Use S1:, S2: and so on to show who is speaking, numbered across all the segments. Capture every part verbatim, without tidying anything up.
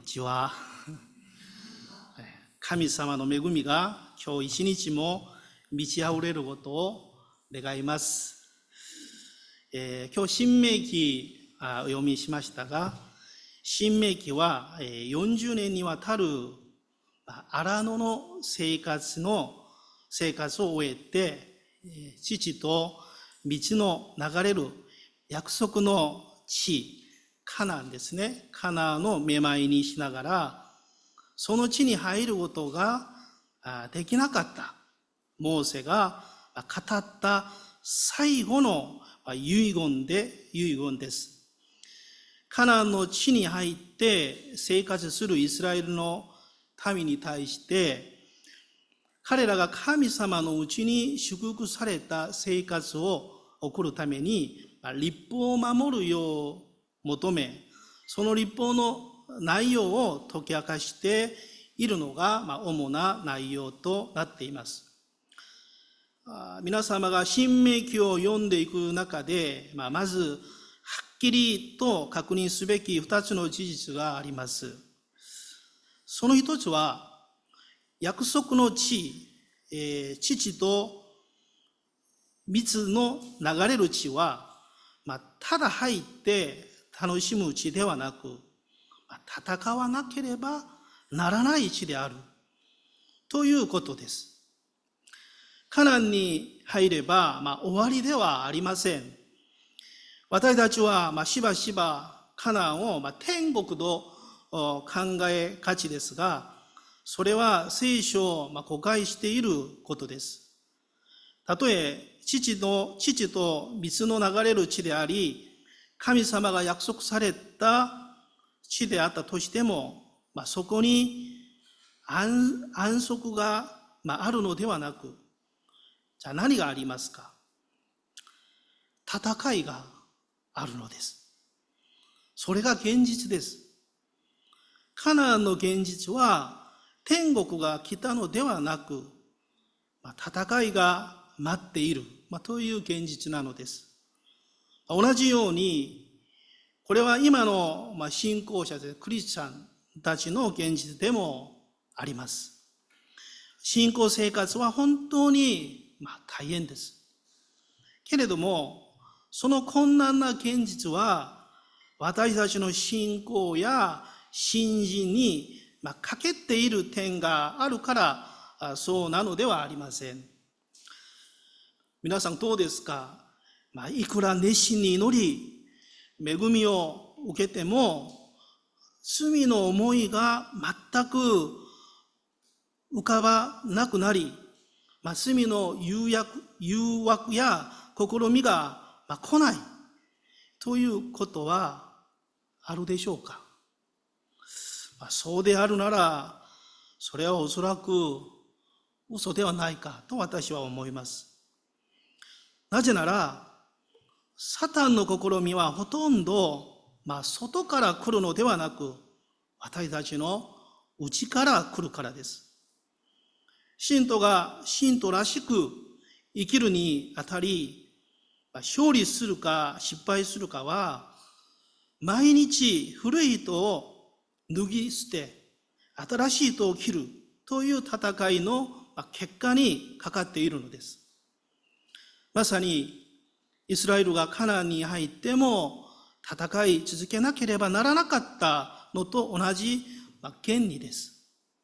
S1: ちは。神様の恵みが今日一日も満ち溢れることを願います。えー、今日新明記あお読みしましたが、新明記はよんじゅうねんにわたる荒野の生活の生活を終えて、父と道の流れる約束の地、カナンですね。カナンのめまいにしながら、その地に入ることができなかったモーセが語った最後の遺言で、遺言です。カナンの地に入って生活するイスラエルの民に対して、彼らが神様のうちに祝福された生活を送るために、律法を守るよう求め、その律法の内容を解き明かしているのが、まあ、主な内容となっています。皆様が新明記を読んでいく中で、まあ、まずはっきりと確認すべき二つの事実があります。その一つは、約束の地、えー、父と蜜の流れる地は、まあ、ただ入って楽しむ地ではなく、戦わなければならない地であるということです。カナンに入れば、まあ、終わりではありません。私たちは、まあ、しばしばカナンを、まあ、天国と考えがちですが、それは聖書を、まあ、誤解していることです。たとえ父の父と水の流れる地であり、神様が約束された地であったとしても、まあ、そこに 安, 安息が、まあ、あるのではなく、じゃあ何がありますか？戦いがあるのです。それが現実です。カナンの現実は天国が来たのではなく、まあ、戦いが待っている、まあ、という現実なのです。同じように、これは今の信仰者でクリスチャンたちの現実でもあります。信仰生活は本当にまあ大変です。けれども、その困難な現実は私たちの信仰や信心にまあ欠けている点があるからそうなのではありません。皆さんどうですか？まあ、いくら熱心に祈り、恵みを受けても、罪の思いが全く浮かばなくなり、まあ、罪の誘惑、誘惑や試みが、まあ、来ないということはあるでしょうか？まあ、そうであるなら、それはおそらく嘘ではないかと私は思います。なぜなら、サタンの試みはほとんど、まあ、外から来るのではなく、私たちの内から来るからです。信徒が信徒らしく生きるにあたり、勝利するか失敗するかは、毎日古い人を脱ぎ捨て、新しい人を着るという戦いの結果にかかっているのです。まさに、イスラエルがカナンに入っても戦い続けなければならなかったのと同じ原理です。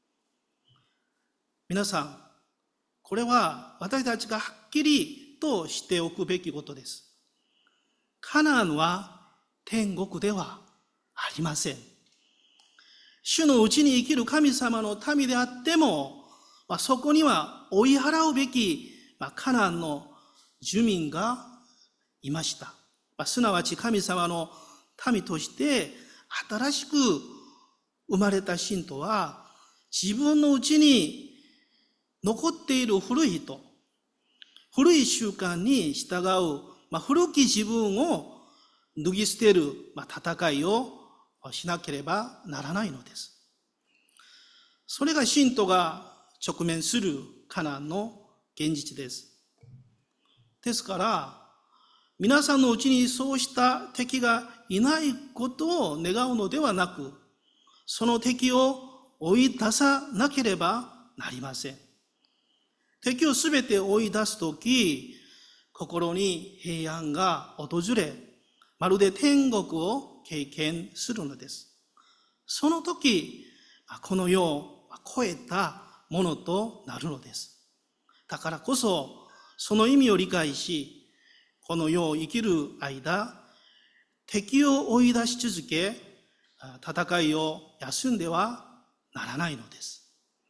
S1: 皆さん、これは私たちがはっきりとしておくべきことです。カナンは天国ではありません。主のうちに生きる神様の民であっても、そこには追い払うべきカナンの住民がいました。すなわち神様の民として新しく生まれた信徒は、自分のうちに残っている古い人、古い習慣に従う、まあ、古き自分を脱ぎ捨てる、まあ、戦いをしなければならないのです。それが信徒が直面するカナンの現実です。ですから、皆さんのうちにそうした敵がいないことを願うのではなく、 その敵を追い出さなければなりません。敵をすべて追い出すとき、心に平安が訪れ、まるで天国を経験するのです。その時、この世を超えたものとなるのです。だからこそ、その意味を理解し、この世を生きる間、敵を追い出し続け、戦いを休んではならないのです。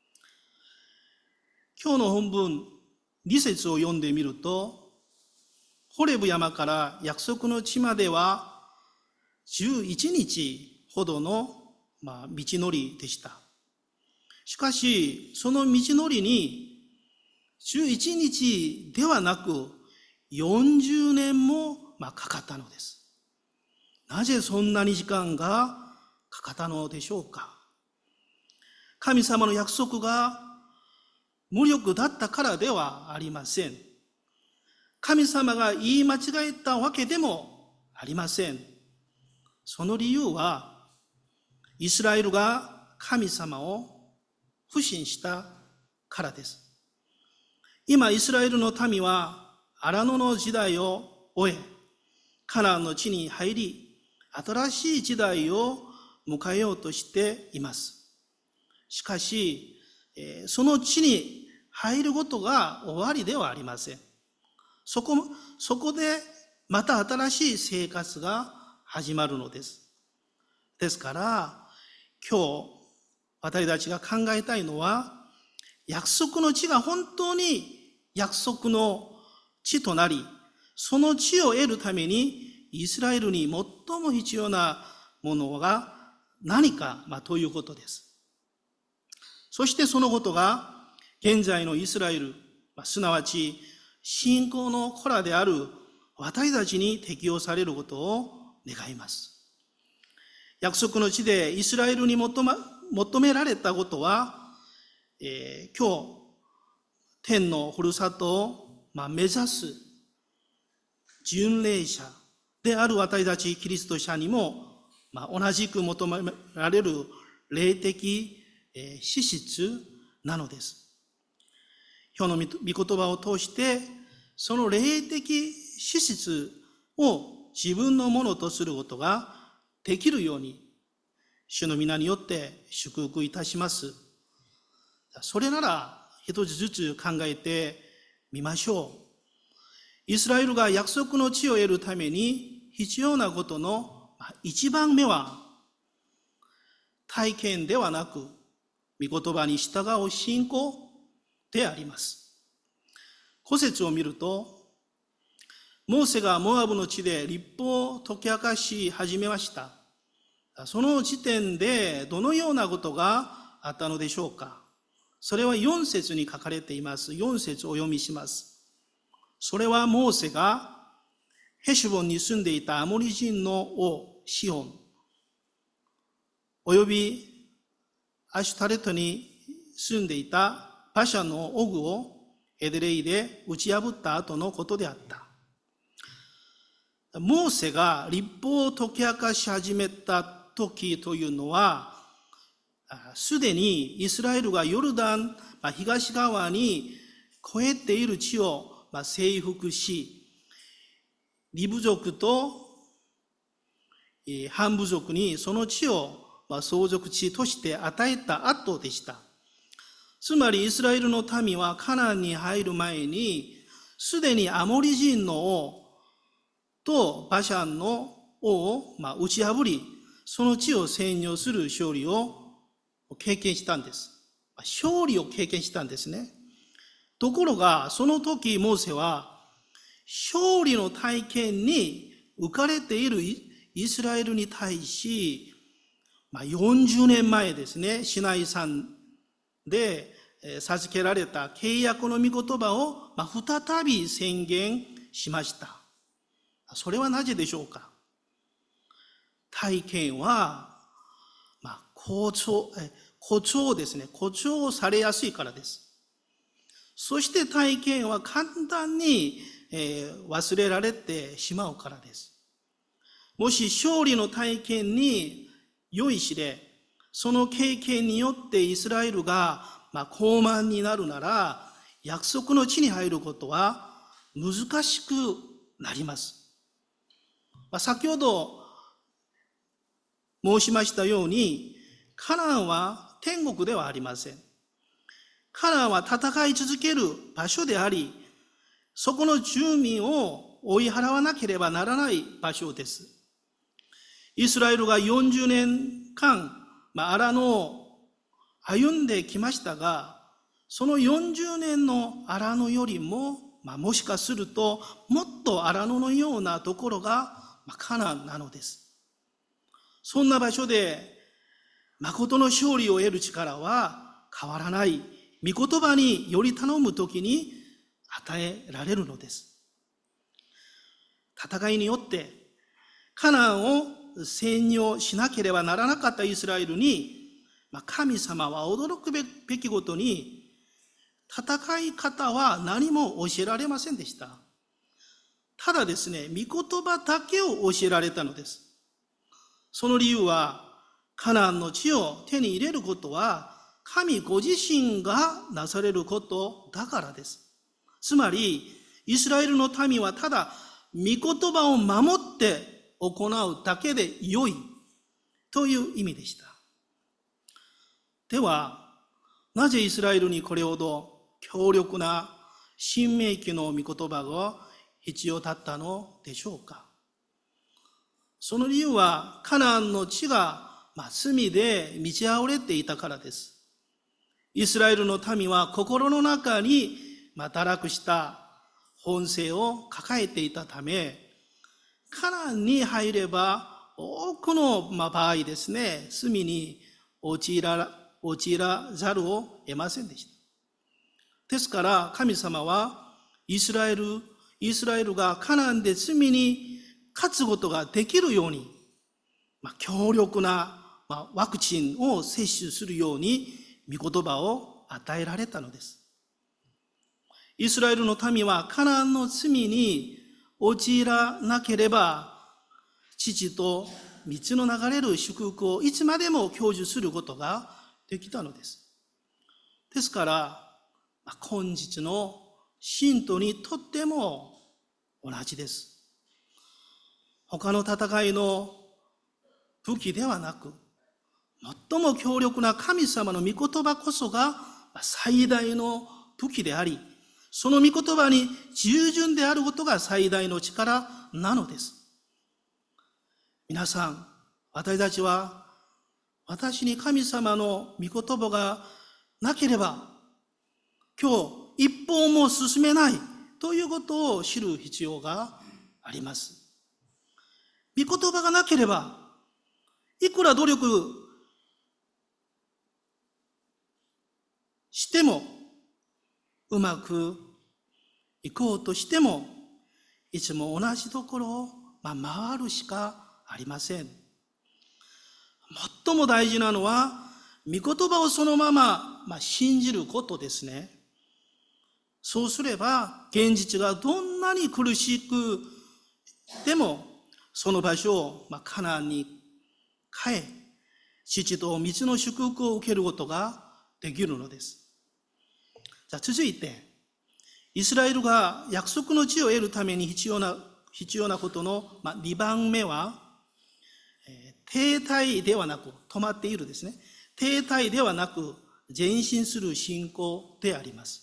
S1: 今日の本文、に節を読んでみると、ホレブ山から約束の地まではじゅういちにちほどの、まあ、道のりでした。しかし、その道のりにじゅういちにちではなくよんじゅうねんも、まあ、かかったのです。なぜそんなに時間がかかったのでしょうか。神様の約束が無力だったからではありません。神様が言い間違えたわけでもありません。その理由は、イスラエルが神様を不信したからです。今、イスラエルの民は荒野の時代を終え、カナンの地に入り、新しい時代を迎えようとしています。しかし、その地に入ることが終わりではありません。そこ、そこでまた新しい生活が始まるのです。ですから、今日私たちが考えたいのは、約束の地が本当に約束の地となり、その地を得るためにイスラエルに最も必要なものが何か、まあ、ということです。そしてそのことが現在のイスラエル、まあ、すなわち信仰の子らである私たちに適用されることを願います。約束の地でイスラエルに求め、求められたことは、えー、今日、天のふるさとを、まあ、目指す巡礼者である私たちキリスト者にも、まあ、同じく求められる霊的、えー、資質なのです。今日の御言葉を通して、その霊的資質を自分のものとすることができるように、主の皆によって祝福いたします。それなら一つずつ考えてみましょう。イスラエルが約束の地を得るために必要なことの一番目は、体験ではなく、御言葉に従う信仰であります。ご節を見ると、モーセがモアブの地で律法を解き明かし始めました。その時点でどのようなことがあったのでしょうか。それはよん節に書かれています。よん節をお読みします。それはモーセがヘシュボンに住んでいたアモリ人の王シオン、およびアシュタレトに住んでいたバシャのオグをエデレイで打ち破った後のことであった。モーセが律法を解き明かし始めた時というのは、すでにイスラエルがヨルダン東側に越えている地を征服し、リブ族とハン部族にその地を相続地として与えた後でした。つまりイスラエルの民はカナンに入る前に、すでにアモリ人の王とバシャンの王を打ち破り、その地を占領する勝利を経験したんです。勝利を経験したんですね。ところが、その時モーセは、勝利の体験に浮かれているイスラエルに対し、まあ、よんじゅうねんまえですね、シナイ山で授けられた契約の御言葉を、まあ、再び宣言しました。それはなぜでしょうか。体験は、まあ、誇張、誇張ですね。誇張されやすいからです。そして体験は簡単に、えー、忘れられてしまうからです。もし勝利の体験に酔いしれ、 その経験によってイスラエルがまあ高慢になるなら、約束の地に入ることは難しくなります。まあ、先ほど申しましたように、カナンは天国ではありません。カナンは戦い続ける場所であり、そこの住民を追い払わなければならない場所です。イスラエルがよんじゅうねんかん、まあ、荒野を歩んできましたが、そのよんじゅうねんの荒野よりも、まあ、もしかするともっと荒野のようなところが、まあ、カナンなのです。そんな場所で誠の勝利を得る力は変わらない。御言葉により頼むときに与えられるのです。戦いによってカナンを占領しなければならなかったイスラエルに、神様は驚くべきことに、戦い方は何も教えられませんでした。ただですね、御言葉だけを教えられたのです。その理由は、カナンの地を手に入れることは、神ご自身がなされることだからです。つまり、イスラエルの民はただ、御言葉を守って行うだけで良いという意味でした。では、なぜイスラエルにこれほど強力な新明記の御言葉が必要だったのでしょうか。その理由は、カナンの地が罪で満ち溢れていたからです。イスラエルの民は心の中に堕落した本性を抱えていたため、カナンに入れば多くの場合ですね、罪に陥ら、陥らざるを得ませんでした。ですから神様はイスラエル、イスラエルがカナンで罪に勝つことができるように、まあ、強力な、まあ、ワクチンを接種するように御言葉を与えられたのです。イスラエルの民はカナンの罪に陥らなければ、父と道の流れる祝福をいつまでも享受することができたのです。ですから、今日の信徒にとっても同じです。他の戦いの武器ではなく、最も強力な神様の御言葉こそが最大の武器であり、その御言葉に従順であることが最大の力なのです。皆さん、私たちは、私に神様の御言葉がなければ、今日一歩も進めないということを知る必要があります。御言葉がなければ、いくら努力しても、うまくいこうとしても、いつも同じところを回るしかありません。最も大事なのは、御言葉をそのまま、まあ、信じることですね。そうすれば、現実がどんなに苦しくでも、その場所を、まあ、カナンに変え、父と道の祝福を受けることができるのです。じゃあ続いて、イスラエルが約束の地を得るために必要な、必要なことの、まあ、にばんめは、えー、停滞ではなく、止まっているですね。停滞ではなく、前進する信仰であります。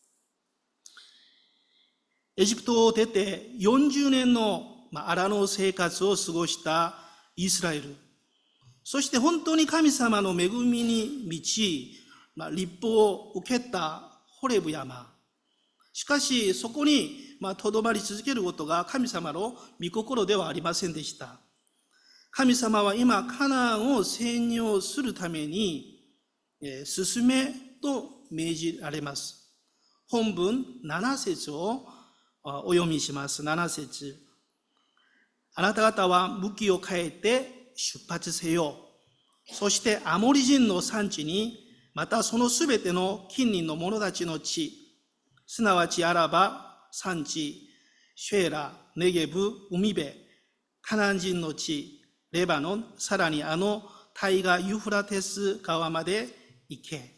S1: エジプトを出てよんじゅうねんの荒野生活を過ごしたイスラエル。そして本当に神様の恵みに満ち、まあ、立法を受けたホレブ山。しかしそこにとどまり続けることが神様の御心ではありませんでした。神様は今カナンを占領するために進めと命じられます。本文なな節をお読みします。なな節。あなた方は向きを変えて出発せよ。そしてアモリ人の産地に、またそのすべての近隣の者たちの地、すなわちアラバ、産地、シュエラ、ネゲブ、海辺、カナン人の地、レバノン、さらにあの大河ユフラテス川まで行け。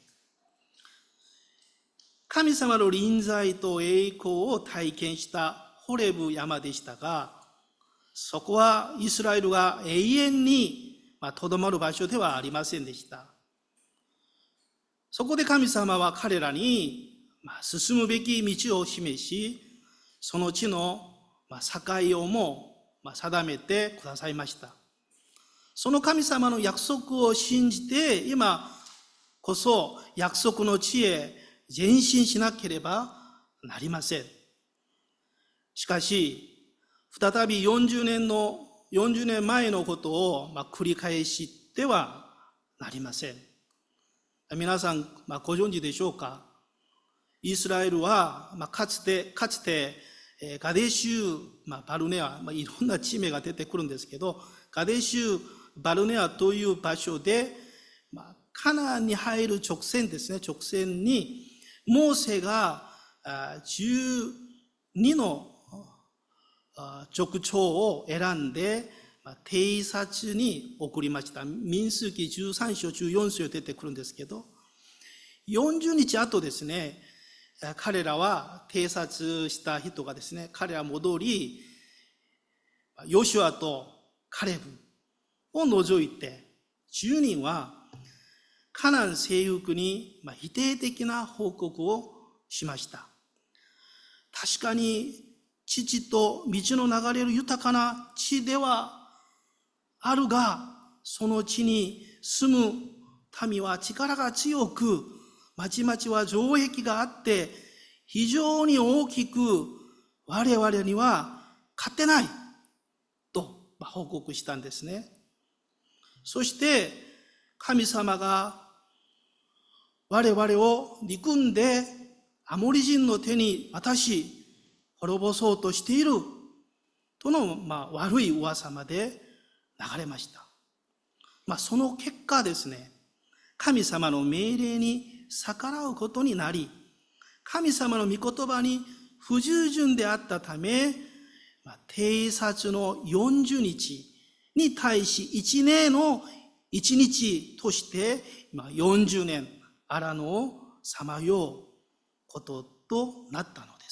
S1: 神様の臨在と栄光を体験したホレブ山でしたが、そこはイスラエルが永遠にとどまる場所ではありませんでした。そこで神様は彼らに進むべき道を示し、その地の境をも定めてくださいました。その神様の約束を信じて、今こそ約束の地へ前進しなければなりません。しかし、再びよんじゅうねんの、よんじゅうねんまえのことを繰り返してはなりません。皆さんご存知でしょうか。イスラエルはかつて、かつてガデシュ、バルネア、いろんな地名が出てくるんですけど、ガデシュ、バルネアという場所で、カナンに入る直線ですね、直線に、モーセがじゅうにの族長を選んで偵察に送りました。民数記じゅうさん章じゅうよん章出てくるんですけど、よんじゅうにち後ですね、彼らは偵察した人がですね、彼ら戻り、ヨシュアとカレブを除いてじゅうにんはカナン征服に否定的な報告をしました。確かに父と道の流れる豊かな地ではあるが、その地に住む民は力が強く、町々は城壁があって非常に大きく、我々には勝てないと報告したんですね。そして神様が我々を憎んでアモリ人の手に渡し滅ぼそうとしているとの、まあ、悪い噂まで流れました。まあ、その結果ですね、神様の命令に逆らうことになり、神様の御言葉に不従順であったため、まあ、偵察のよんじゅうにちに対しいちねんのいちにちとして、まあ、よんじゅうねん荒野をさまようこととなったのです。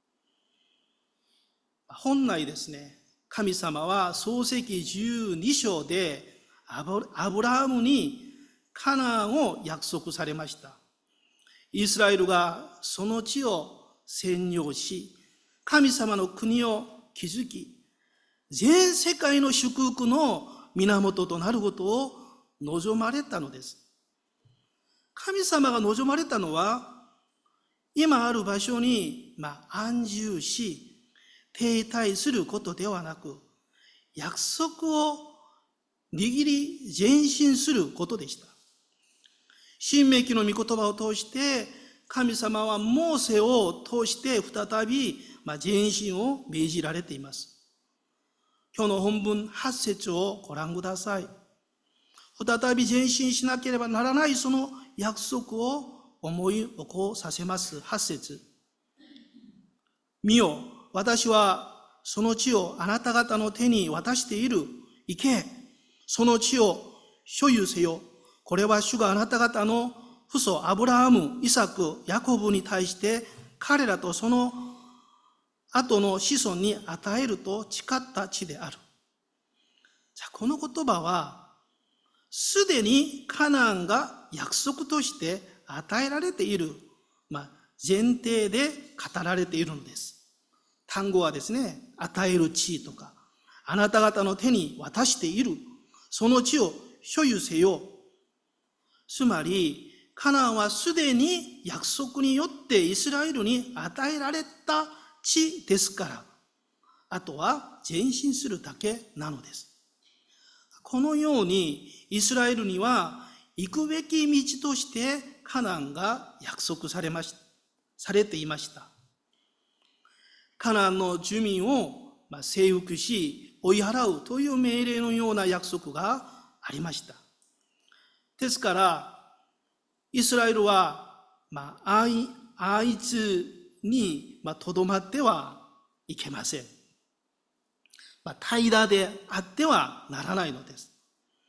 S1: 本来ですね、神様は創世記じゅうに章でアブラハムにカナンを約束されました。イスラエルがその地を占領し、神様の国を築き、全世界の祝福の源となることを望まれたのです。神様が望まれたのは、今ある場所に、まあ、安住し、停滞することではなく、約束を握り前進することでした。申命記の御言葉を通して、神様はモーセを通して再び前進を命じられています。今日の本文はち節をご覧ください。再び前進しなければならないその約束を思い起こさせます。はち節。見よ、私はその地をあなた方の手に渡している。行け、その地を所有せよ。これは主があなた方の父祖アブラハム、イサク、ヤコブに対して彼らとその後の子孫に与えると誓った地である。じゃあこの言葉はすでにカナンが約束として与えられている、まあ、前提で語られているのです。単語はですね、与える地とか、あなた方の手に渡している、その地を所有せよ。つまり、カナンはすでに約束によってイスラエルに与えられた地ですから、あとは前進するだけなのです。このように、イスラエルには行くべき道としてカナンが約束されまし、されていました。カナンの住民を征服し追い払うという命令のような約束がありました。ですから、イスラエルは、まあ、あいつにとどまってはいけません。まあ、怠惰であってはならないのです。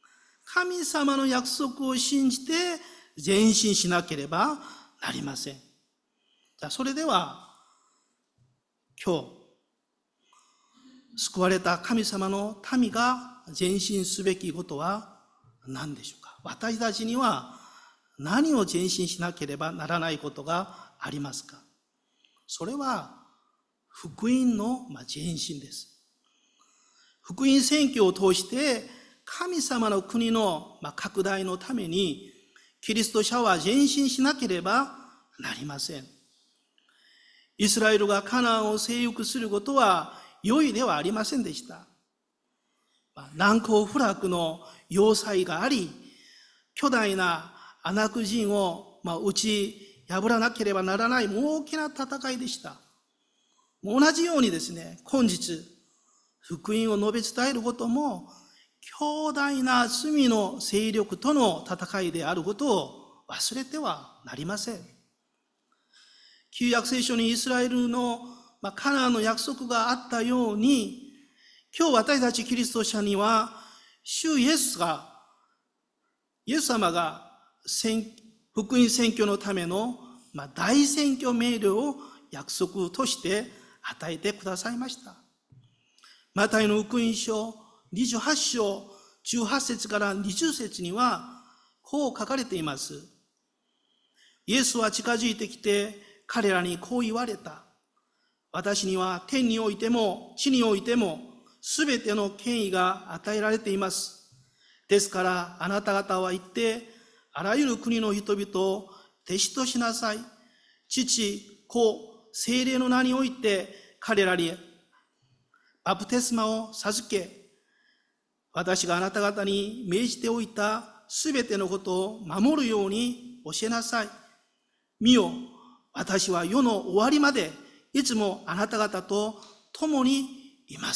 S1: 神様の約束を信じて前進しなければなりません。じゃあそれでは今日救われた神様の民が前進すべきことは何でしょうか。私たちには何を前進しなければならないことがありますか。それは福音の前進です。福音宣教を通して神様の国の拡大のためにキリスト者は前進しなければなりません。イスラエルがカナンを征服することは良いではありませんでした。難攻不落の要塞があり、巨大なアナク人を打ち破らなければならない大きな戦いでした。同じようにですね、今日福音を述べ伝えることも強大な罪の勢力との戦いであることを忘れてはなりません。旧約聖書にイスラエルのカナンの約束があったように、今日私たちキリスト者には主イエスが、イエス様が福音宣教のための大宣教命令を約束として与えてくださいました。マタイの福音書にじゅうはち章じゅうはち節からにじゅう節にはこう書かれています。イエスは近づいてきて彼らにこう言われた。私には天においても地においてもすべての権威が与えられています。ですからあなた方は行ってあらゆる国の人々を弟子としなさい。父、子、聖霊の名において彼らにバプテスマを授け、私があなた方に命じておいたすべてのことを守るように教えなさい。見よ、私は世の終わりまでいつもあなた方と共にいます。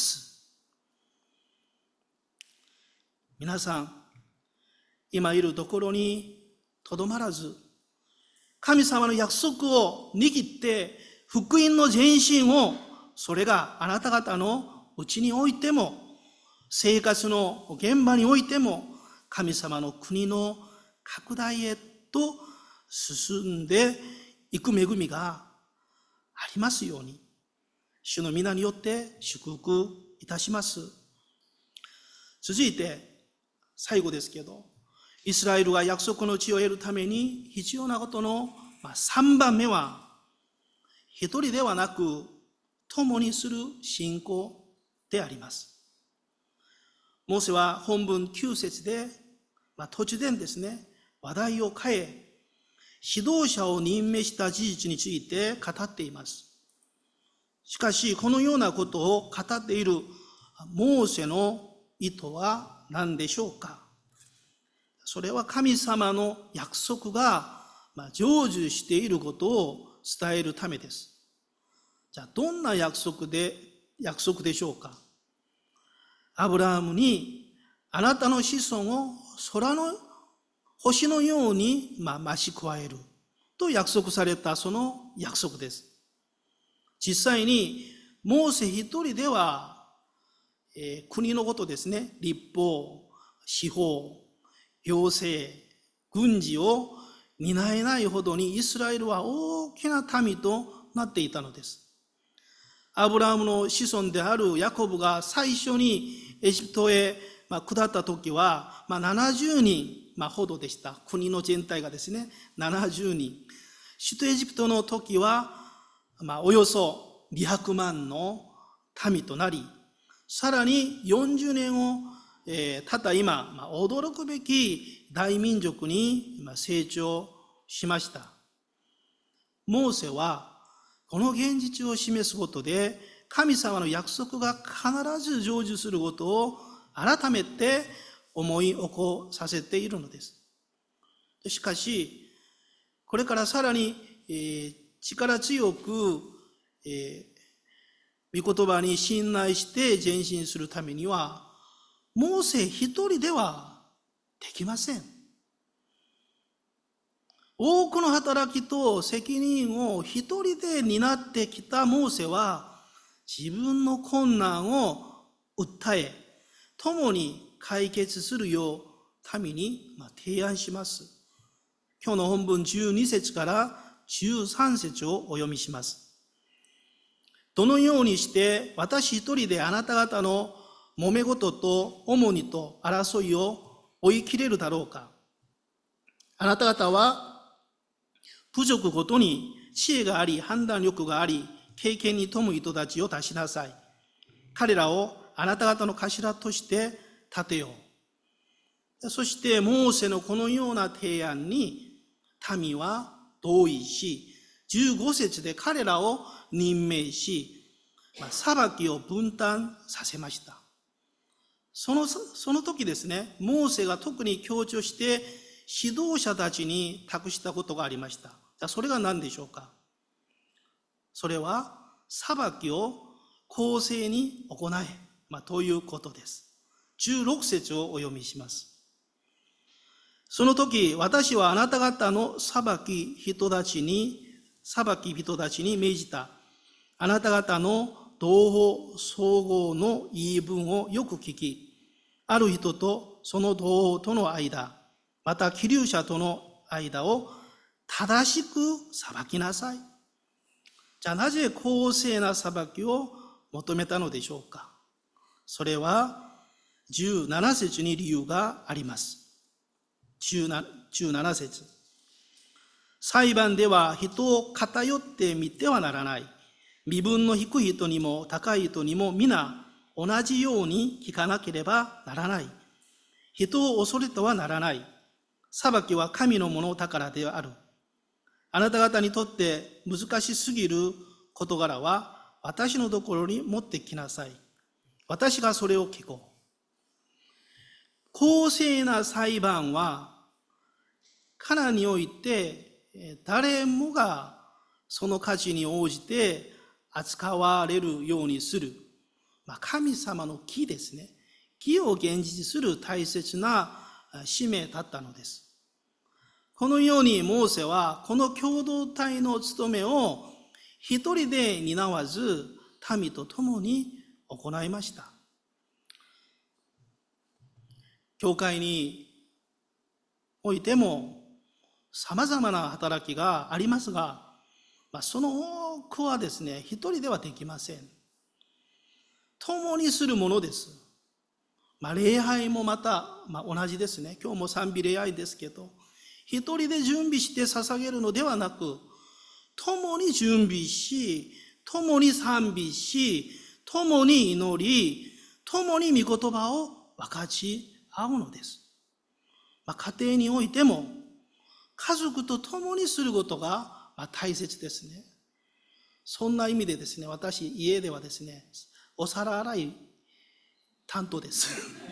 S1: 皆さん、今いるところにとどまらず、神様の約束を握って福音の前進を、それがあなた方のうちにおいても生活の現場においても神様の国の拡大へと進んでいく恵みがありますように、主の皆によって祝福いたします。続いて最後ですけど、イスラエルが約束の地を得るために必要なことのさんばんめは、一人ではなく共にする信仰であります。モーセは本文きゅう節で、まあ、突然ですね、話題を変え、指導者を任命した事実について語っています。しかし、このようなことを語っているモーセの意図は何でしょうか。それは神様の約束が成就していることを伝えるためです。じゃあ、どんな約束で、約束でしょうか。アブラハムに、あなたの子孫を空の星のように増し加えると約束されたその約束です。実際にモーセ一人では、えー、国のことですね、立法、司法、行政、軍事を担えないほどにイスラエルは大きな民となっていたのです。アブラハムの子孫であるヤコブが最初にエジプトへ下った時はななじゅうにんほどでした。国の全体がですね、ななじゅうにん。首都エジプトの時はおよそにひゃくまんの民となり、さらによんじゅうねんを経った今、驚くべき大民族に成長しました。モーセはこの現実を示すことで、神様の約束が必ず成就することを改めて思い起こさせているのです。しかし、これからさらに、えー、力強く、えー、御言葉に信頼して前進するためには、モーセ一人ではできません。多くの働きと責任を一人で担ってきたモーセは、自分の困難を訴え、共に解決するよう民に提案します。今日の本文じゅうに節からじゅうさん節をお読みします。どのようにして私一人であなた方の揉め事と重荷と争いを追い切れるだろうか。あなた方は部族ごとに知恵があり判断力があり経験に富む人たちを出しなさい。彼らをあなた方の頭として立てよう。そしてモーセのこのような提案に民は同意し、じゅうご節で彼らを任命し、裁きを分担させました。その、その時ですね、モーセが特に強調して指導者たちに託したことがありました。じゃあそれが何でしょうか。それは裁きを公正に行え、まあ、ということです。じゅうろく節をお読みします。その時、私はあなた方の裁き人たちに、裁き人たちに命じた。あなた方の同胞総合の言い分をよく聞き、ある人とその同胞との間、また希留者との間を正しく裁きなさい。じゃあなぜ公正な裁きを求めたのでしょうか。それはじゅうなな節に理由があります。じゅうなな節。裁判では人を偏って見てはならない。身分の低い人にも高い人にも皆同じように聞かなければならない。人を恐れてはならない。裁きは神のもの宝である。あなた方にとって難しすぎる事柄は私のところに持ってきなさい。私がそれを聞こう。公正な裁判はカナンにおいて誰もがその価値に応じて扱われるようにする、まあ、神様の義ですね。義を現実する大切な使命だったのです。このようにモーセはこの共同体の務めを一人で担わず民と共に行いました。教会においても様々な働きがありますが、まあ、その多くはですね、一人ではできません。共にするものです。まあ、礼拝もまた、まあ、同じですね。今日も賛美礼拝ですけど、一人で準備して捧げるのではなく、共に準備し、共に賛美し、共に祈り、共に御言葉を分かち合うのです。まあ、家庭においても、家族と共にすることが大切ですね。そんな意味でですね、私、家ではですね、お皿洗い担当です。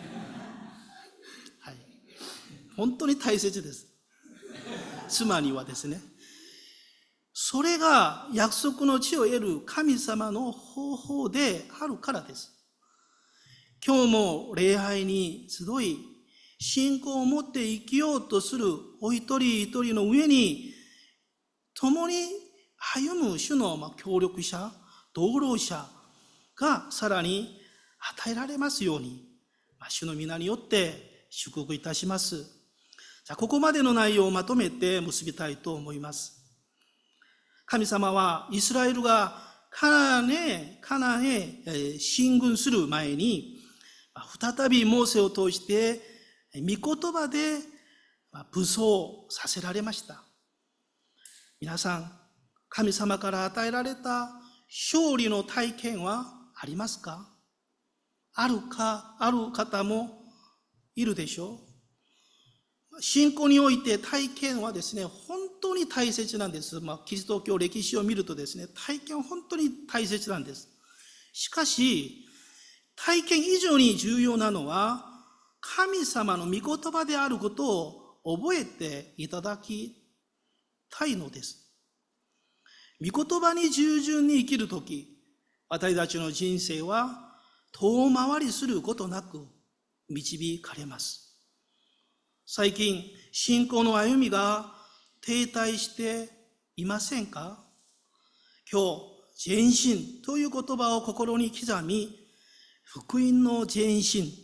S1: はい。本当に大切です。妻にはですね。それが約束の地を得る神様の方法であるからです。今日も礼拝に集い、信仰を持って生きようとするお一人一人の上に、共に歩む主の協力者、同労者がさらに与えられますように、主の皆によって祝福いたします。じゃあここまでの内容をまとめて結びたいと思います。神様はイスラエルがカナンへ、カナンへ進軍する前に、再びモーセを通して御言葉で武装させられました。皆さん、神様から与えられた勝利の体験はありますか？あるか、ある方もいるでしょう。信仰において体験はですね、本当に大切なんです。まあ、キリスト教歴史を見るとですね、体験は本当に大切なんです。しかし、体験以上に重要なのは、神様の御言葉であることを覚えていただきたいのです。御言葉に従順に生きるとき、私たちの人生は遠回りすることなく導かれます。最近、信仰の歩みが停滞していませんか？今日、前進という言葉を心に刻み、福音の前進、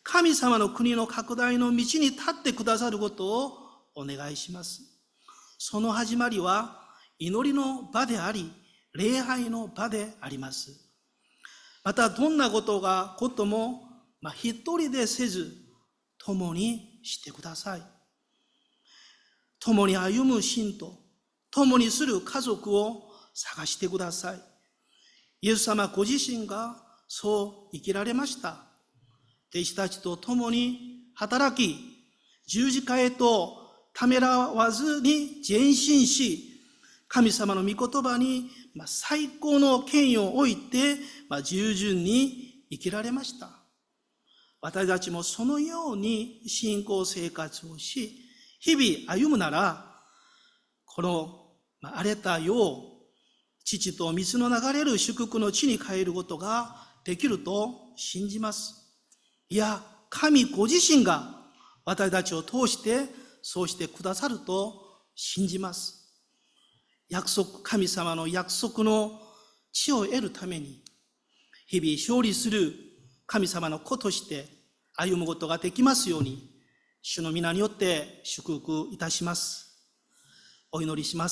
S1: 神様の国の拡大の道に立ってくださることをお願いします。その始まりは祈りの場であり、礼拝の場であります。またどんなことがことも、まあ、一人でせず共にしてください。共に歩む信徒、共にする家族を探してください。イエス様ご自身がそう生きられました。弟子たちと共に働き、十字架へとためらわずに前進し、神様の御言葉に最高の権威を置いて従順に生きられました。私たちもそのように信仰生活をし、日々歩むなら、この荒れた世を父と水の流れる祝福の地に変えることができると信じます。いや、神ご自身が私たちを通してそうしてくださると信じます。約束、神様の約束の地を得るために、日々勝利する神様の子として歩むことができますように、主の皆によって祝福いたします。お祈りします。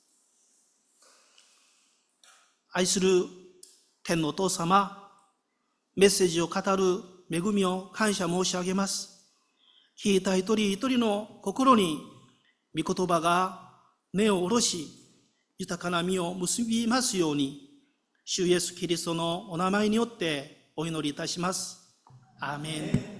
S1: 愛する天のお父様、メッセージを語る恵みを感謝申し上げます。聞いた一人一人の心に御言葉が根を下ろし、豊かな実を結びますように、主イエスキリストのお名前によってお祈りいたします。アーメン。